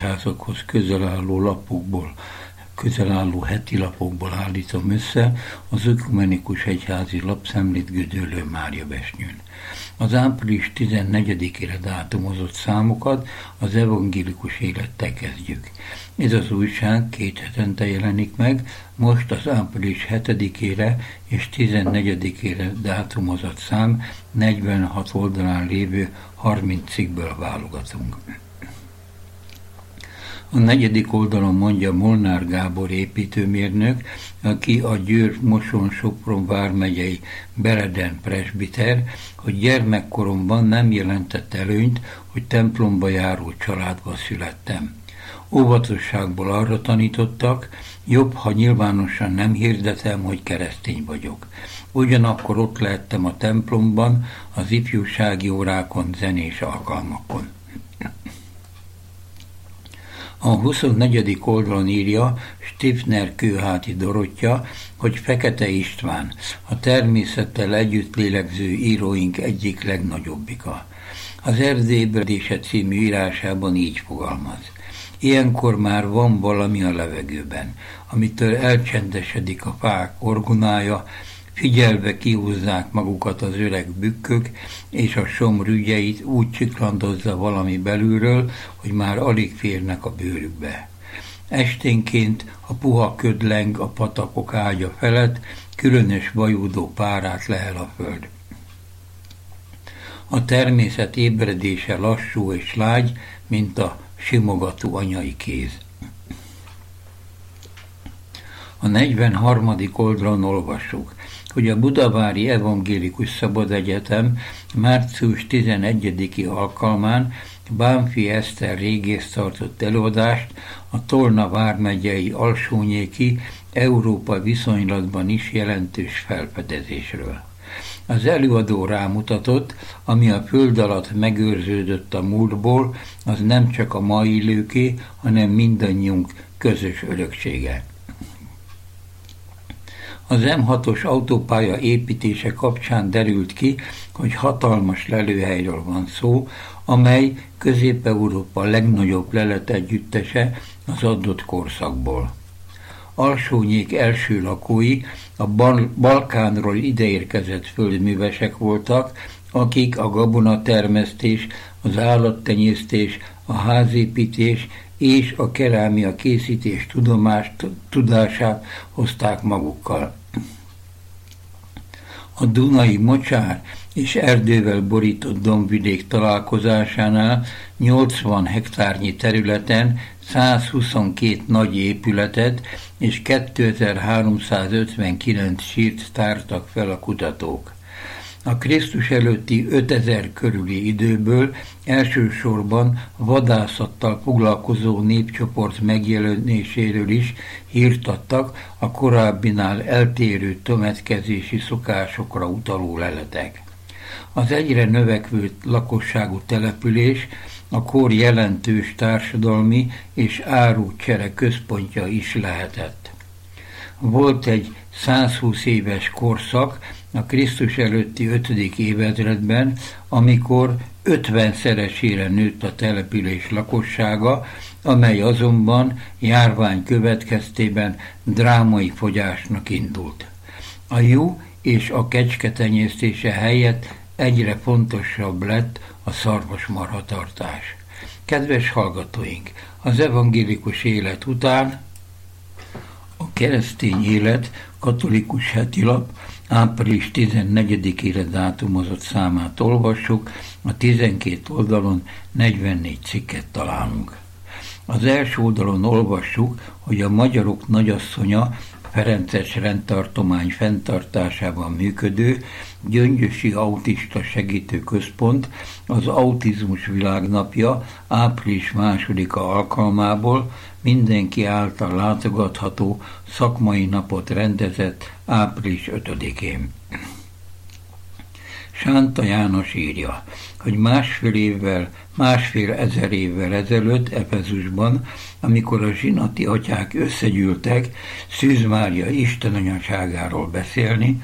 közel álló heti lapokból állítom össze az Ökumenikus Egyházi Lapszemlét Gödöllő Mária Besnyőn. Az április 14-ére dátumozott számokat az Evangélikus Élettel kezdjük. Ez az újság 2 hetente jelenik meg, most az április 7-ére és 14-ére dátumozott szám 46 oldalán lévő 30 cikkből válogatunk. A 4. oldalon mondja Molnár Gábor építőmérnök, aki a Győr-Moson-Sopron vármegyei Bereden presbiter, hogy gyermekkoromban nem jelentett előnyt, hogy templomba járó családba születtem. Óvatosságból arra tanítottak, jobb, ha nyilvánosan nem hirdetem, hogy keresztény vagyok. Ugyanakkor ott lehettem a templomban, az ifjúsági órákon, zenés alkalmakon. A 24. oldalon írja Stifner Kőháti Dorottya, hogy Fekete István, a természettel együtt lélegző íróink egyik legnagyobbika. Az Erdély ébredése című írásában így fogalmaz. Ilyenkor már van valami a levegőben, amitől elcsendesedik a fák orgonája, figyelve kihúzzák magukat az öreg bükkök, és a somr ügyeit úgy csiklandozza valami belülről, hogy már alig férnek a bőrükbe. Esténként a puha köd leng a patakok ágya felett, különös vajúdó párát lehel a föld. A természet ébredése lassú és lágy, mint a simogató anyai kéz. A 43. oldalon olvassuk, hogy a Budavári Evangélikus Szabad Egyetem március 11. alkalmán Bánffy Eszter régész tartott előadást a Tolna vármegyei Alsónyéki Európa viszonylatban is jelentős felfedezésről. Az előadó rámutatott, ami a föld alatt megőrződött a múltból, az nem csak a mai élőké, hanem mindannyiunk közös öröksége. Az M6-os autópálya építése kapcsán derült ki, hogy hatalmas lelőhelyről van szó, amely Közép-Európa legnagyobb leletegyüttese az adott korszakból. Alsónyék első lakói a Balkánról ideérkezett földművesek voltak, akik a gabonatermesztés, az állattenyésztés, a házépítés és a kerámia készítés tudását hozták magukkal. A dunai mocsár és erdővel borított dombvidék találkozásánál 80 hektárnyi területen 122 nagy épületet és 2359 sírt tártak fel a kutatók. A Krisztus előtti 5000 körüli időből elsősorban vadászattal foglalkozó népcsoport megjelenéséről is hírt adtak a korábbinál eltérő tömegkezési szokásokra utaló leletek. Az egyre növekvő lakosságú település a kor jelentős társadalmi és árucsere központja is lehetett. Volt egy 120 éves korszak a Krisztus előtti 5. évezredben, amikor 50-szeresére nőtt a település lakossága, amely azonban járvány következtében drámai fogyásnak indult. A juh és a kecske tenyésztése helyett egyre fontosabb lett a szarvasmarhatartás. Kedves hallgatóink, az evangélikus élet után a keresztény élet katolikus hetilap április 14-ére dátumozott számát olvassuk, a 12 oldalon 44 cikket találunk. Az első oldalon olvassuk, hogy a magyarok nagyasszonya Ferences rendtartomány fenntartásában működő Gyöngyösi Autista Segítő Központ az Autizmus Világnapja április 2-a alkalmából mindenki által látogatható szakmai napot rendezett április 5-én. Sánta János írja, hogy másfél ezer évvel ezelőtt Efezusban, amikor a zsinati atyák összegyűltek Szűz Mária istenanyaságáról beszélni,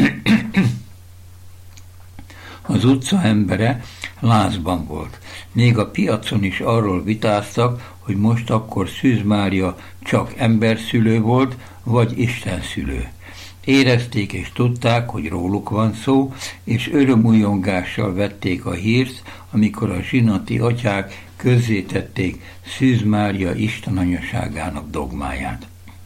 az utca embere lázban volt. Még a piacon is arról vitáztak, hogy most akkor Szűz Mária csak emberszülő volt, vagy istenszülő. Érezték és tudták, hogy róluk van szó, és örömújongással vették a hírt, amikor a zsinati atyák közzétették Szűz Mária istenanyaságának dogmáját.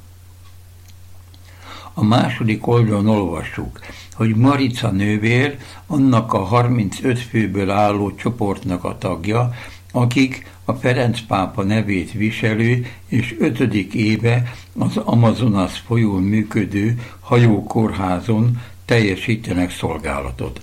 A második oldalon olvassuk, hogy Marica nővér annak a 35 főből álló csoportnak a tagja, akik a Ferenc pápa nevét viselő és 5. éve az Amazonas folyón működő hajókórházon teljesítenek szolgálatot.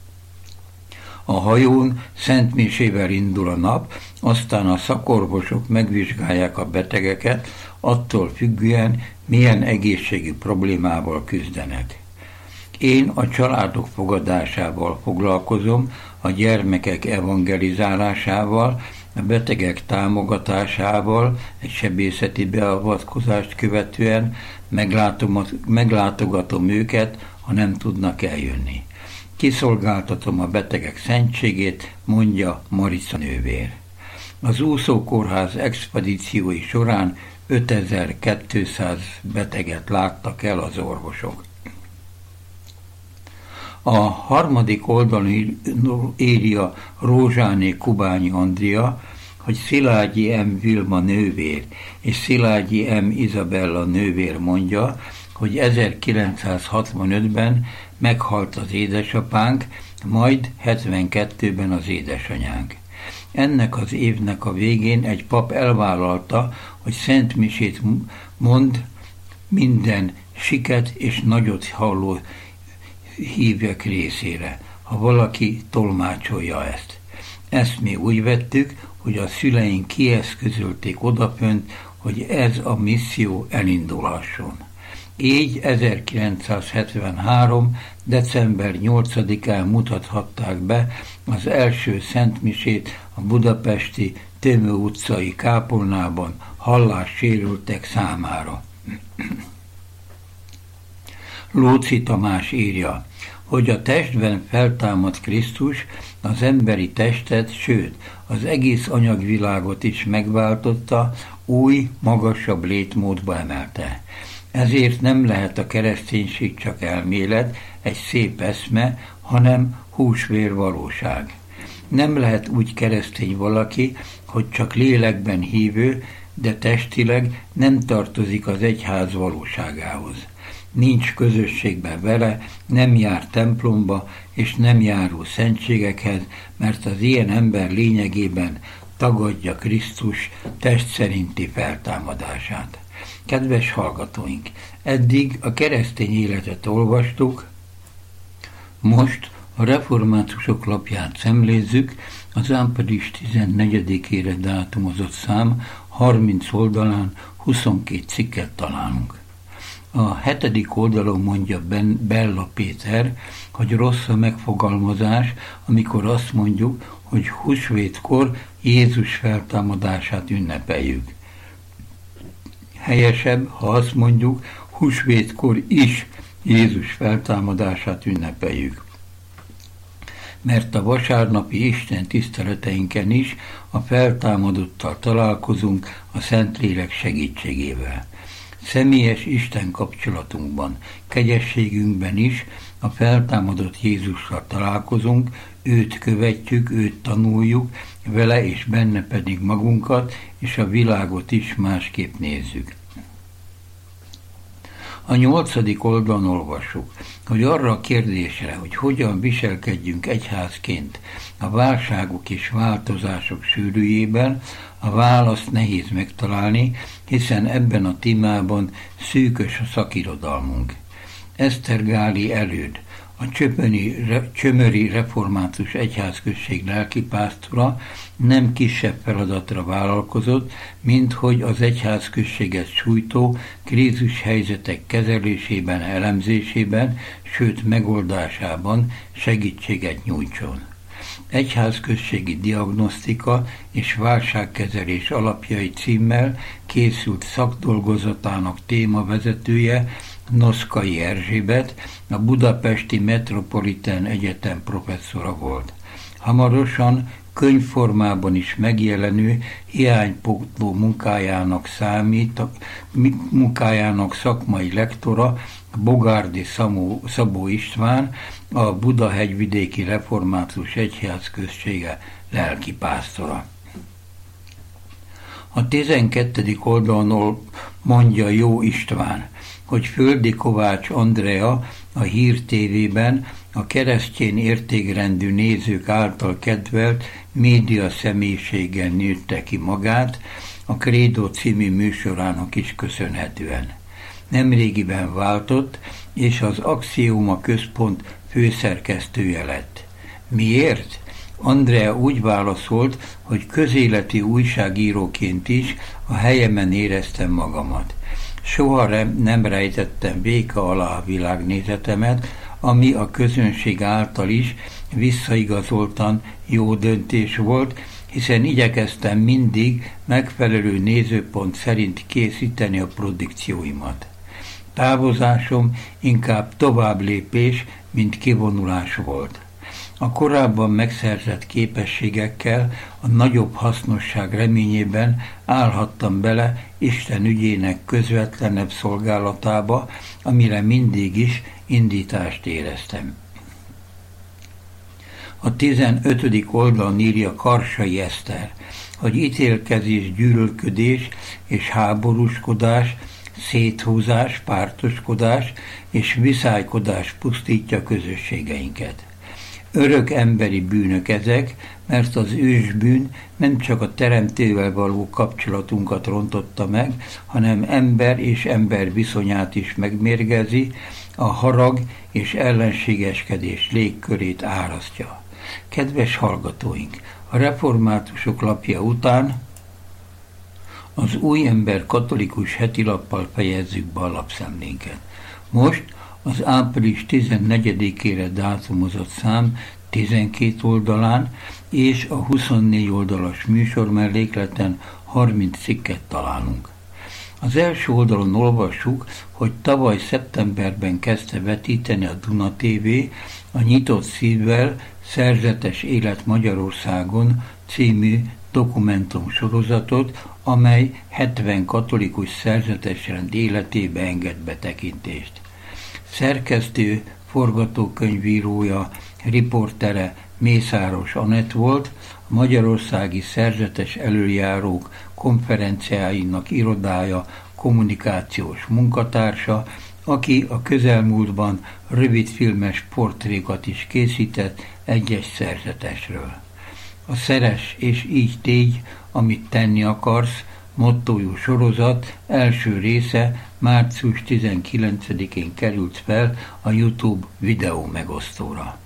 A hajón szentmisével indul a nap, aztán a szakorvosok megvizsgálják a betegeket, attól függően milyen egészségi problémával küzdenek. Én a családok fogadásával foglalkozom, a gyermekek evangelizálásával, a betegek támogatásával, egy sebészeti beavatkozást követően meglátogatom őket, ha nem tudnak eljönni. Kiszolgáltatom a betegek szentségét, mondja Marica nővér. Az úszókórház expedíciói során 5200 beteget láttak el az orvosok. A harmadik oldalon írja Rózsáné Kubányi Andrea, hogy Szilágyi M. Vilma nővér és Szilágyi M. Izabella nővér mondja, hogy 1965-ben meghalt az édesapánk, majd 72-ben az édesanyánk. Ennek az évnek a végén egy pap elvállalta, hogy szentmisét mond minden siket és nagyot halló hívek részére, ha valaki tolmácsolja ezt. Ezt mi úgy vettük, hogy a szüleink kieszközölték odafönt, hogy ez a misszió elindulhasson. Így 1973. december 8-án mutathatták be az első szentmisét a budapesti Tömő utcai kápolnában hallássérültek számára. Lóczy Tamás írja, hogy a testben feltámadt Krisztus az emberi testet, sőt, az egész anyagvilágot is megváltotta, új, magasabb létmódba emelte. Ezért nem lehet a kereszténység csak elmélet, egy szép eszme, hanem húsvér valóság. Nem lehet úgy keresztény valaki, hogy csak lélekben hívő, de testileg nem tartozik az egyház valóságához. Nincs közösségben vele, nem jár templomba, és nem járul szentségekhez, mert az ilyen ember lényegében tagadja Krisztus test szerinti feltámadását. Kedves hallgatóink, eddig a keresztény életet olvastuk, most a reformátusok lapját szemlézzük, az április 14-ére dátumozott szám 30 oldalán 22 cikket találunk. A 7. oldalon mondja Bella Péter, hogy rossz a megfogalmazás, amikor azt mondjuk, hogy húsvétkor Jézus feltámadását ünnepeljük. Helyesebb, ha azt mondjuk, húsvétkor is Jézus feltámadását ünnepeljük. Mert a vasárnapi Isten tiszteleteinken is a feltámadottal találkozunk a Szentlélek segítségével. Személyes Isten kapcsolatunkban, kegyességünkben is a feltámadott Jézussal találkozunk, őt követjük, őt tanuljuk, vele és benne pedig magunkat és a világot is másképp nézzük. A 8. oldalon olvassuk, hogy arra a kérdésre, hogy hogyan viselkedjünk egyházként a válságok és változások sűrűjében, a választ nehéz megtalálni, hiszen ebben a témában szűkös a szakirodalmunk. Esztergáli Előd, a Csömöri Református Egyházközség lelkipásztora nem kisebb feladatra vállalkozott, mint hogy az egyházközséget sújtó krízishelyzetek kezelésében, elemzésében, sőt megoldásában segítséget nyújtson. Egyházközségi diagnosztika és válságkezelés alapjai címmel készült szakdolgozatának témavezetője Noszkai Erzsébet, a Budapesti Metropolitán Egyetem professzora volt. Hamarosan könyvformában is megjelenő hiánypótló munkájának szakmai lektora Bogárdi Szabó István, a Buda-hegyvidéki Református Egyház községe lelkipásztora. A 12. oldalon mondja Jó István, hogy Földi Kovács Andrea a Hír TV-ben a keresztény értékrendű nézők által kedvelt média személyiséggel nőtte ki magát, a Credo című műsorának is köszönhetően. Nemrégiben váltott, és az Axioma Központ főszerkesztője lett. Miért? Andrea úgy válaszolt, hogy közéleti újságíróként is a helyemen éreztem magamat. Soha nem rejtettem véka alá a világnézetemet, ami a közönség által is visszaigazoltan jó döntés volt, hiszen igyekeztem mindig megfelelő nézőpont szerint készíteni a produkcióimat. Távozásom inkább továbblépés, mint kivonulás volt. A korábban megszerzett képességekkel a nagyobb hasznosság reményében állhattam bele Isten ügyének közvetlenebb szolgálatába, amire mindig is indítást éreztem. A 15. oldalon írja Karsai Eszter, hogy ítélkezés, gyűlölködés és háborúskodás, széthúzás, pártoskodás és viszálykodás pusztítja közösségeinket. Örök emberi bűnök ezek, mert az ősbűn nem csak a Teremtővel való kapcsolatunkat rontotta meg, hanem ember és ember viszonyát is megmérgezi, a harag és ellenségeskedés légkörét árasztja. Kedves hallgatóink, a reformátusok lapja után az Új Ember katolikus hetilappal fejezzük be a lapszemlénket. Most az április 14-ére dátumozott szám 12 oldalán és a 24 oldalas műsor mellékleten 30 cikket találunk. Az első oldalon olvassuk, hogy tavaly szeptemberben kezdte vetíteni a Duna TV a Nyitott szívvel Szerzetes élet Magyarországon című dokumentumsorozatot, amely 70 katolikus szerzetesrend életébe enged betekintést. Szerkesztő, forgatókönyvírója, riportere Mészáros Anett volt, a Magyarországi Szerzetes Elöljárók konferenciáinak irodája kommunikációs munkatársa, aki a közelmúltban rövidfilmes portrékat is készített egyes szerzetesről. A Szeress és így tégy, amit tenni akarsz mottójú sorozat első része március 19-én került fel a YouTube videó megosztóra.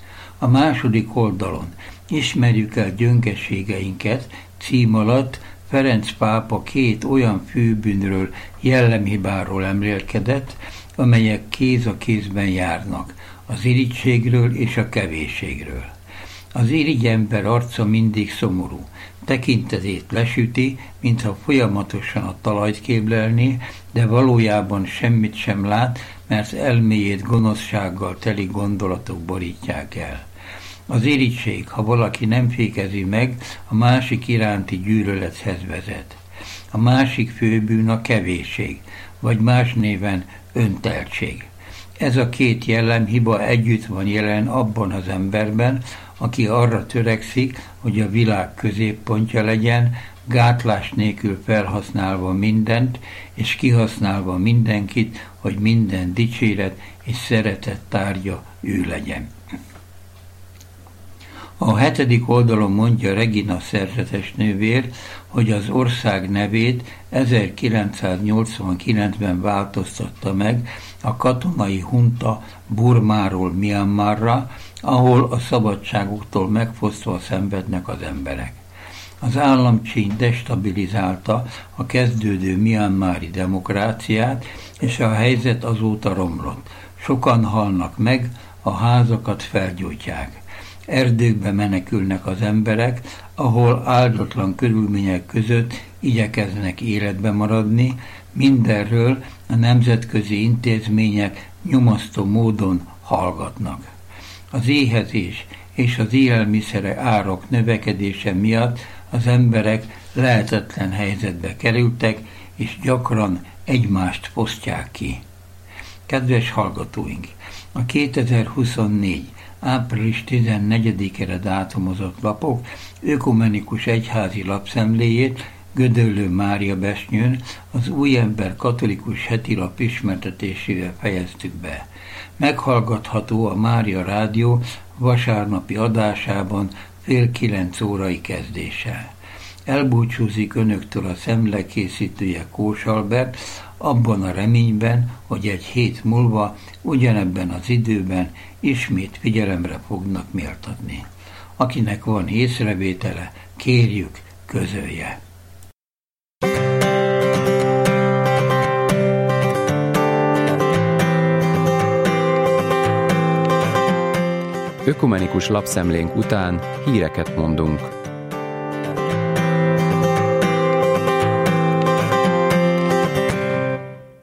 A második oldalon Ismerjük el gyöngeségeinket cím alatt Ferenc pápa 2 olyan főbűnről, jellemhibáról emlélkedett, amelyek kéz a kézben járnak, az irigységről és a kevésségről. Az irigy ember arca mindig szomorú, tekintetét lesüti, mintha folyamatosan a talajt kéblelné, de valójában semmit sem lát, mert elméjét gonoszsággal teli gondolatok borítják el. Az irigység, ha valaki nem fékezi meg, a másik iránti gyűlölethez vezet. A másik főbűn a kevésség, vagy más néven önteltség. Ez a 2 jellemhiba együtt van jelen abban az emberben, aki arra törekszik, hogy a világ középpontja legyen, gátlás nélkül felhasználva mindent, és kihasználva mindenkit, hogy minden dicséret és szeretet tárgya ő legyen. A 7. oldalon mondja Regina szerzetes nővér, hogy az ország nevét 1989-ben változtatta meg a katonai hunta Burmáról Myanmarra, ahol a szabadságuktól megfosztva szenvednek az emberek. Az államcsíny destabilizálta a kezdődő myanmari demokráciát, és a helyzet azóta romlott. Sokan halnak meg, a házakat felgyújtják. Erdőkbe menekülnek az emberek, ahol áldatlan körülmények között igyekeznek életbe maradni, mindenről a nemzetközi intézmények nyomasztó módon hallgatnak. Az éhezés és az élelmiszerek árak növekedése miatt az emberek lehetetlen helyzetbe kerültek, és gyakran egymást fosztják ki. Kedves hallgatóink! A 2024. április 14-ére dátumozott lapok ökumenikus egyházi lapszemléjét Gödöllő Mária Besnyőn az Újember katolikus hetilap ismertetésével fejeztük be. Meghallgatható a Mária Rádió vasárnapi adásában 8:30 kezdéssel. Elbúcsúzik önöktől a szemlekészítője Kós Albert, abban a reményben, hogy egy hét múlva ugyanebben az időben ismét figyelemre fognak méltatni. Akinek van észrevétele, kérjük, közölje. Ökumenikus lapszemlénk után híreket mondunk.